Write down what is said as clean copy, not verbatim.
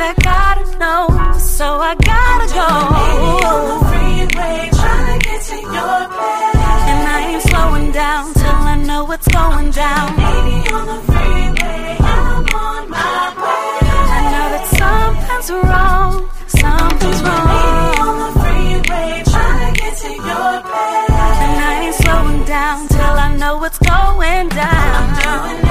I gotta know, so I gotta go. On the freeway, trying to get to your place, and I ain't slowing down till I know what's going down. Baby, on the freeway, I'm on my way. I know that something's wrong, something's wrong. Baby, on the freeway, trying to get to your place, and I ain't slowing down till I know what's going down. I'm doing